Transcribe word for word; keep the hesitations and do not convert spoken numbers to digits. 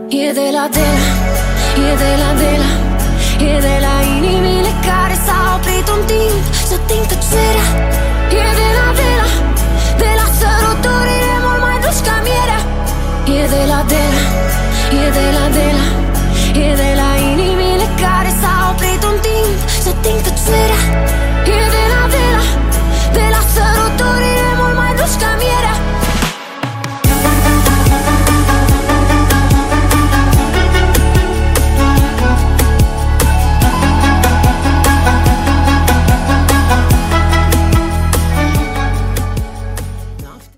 E de la, de la, e de la, de la, e de la inimile care s-au oprit un timp să ating tăcerea. E de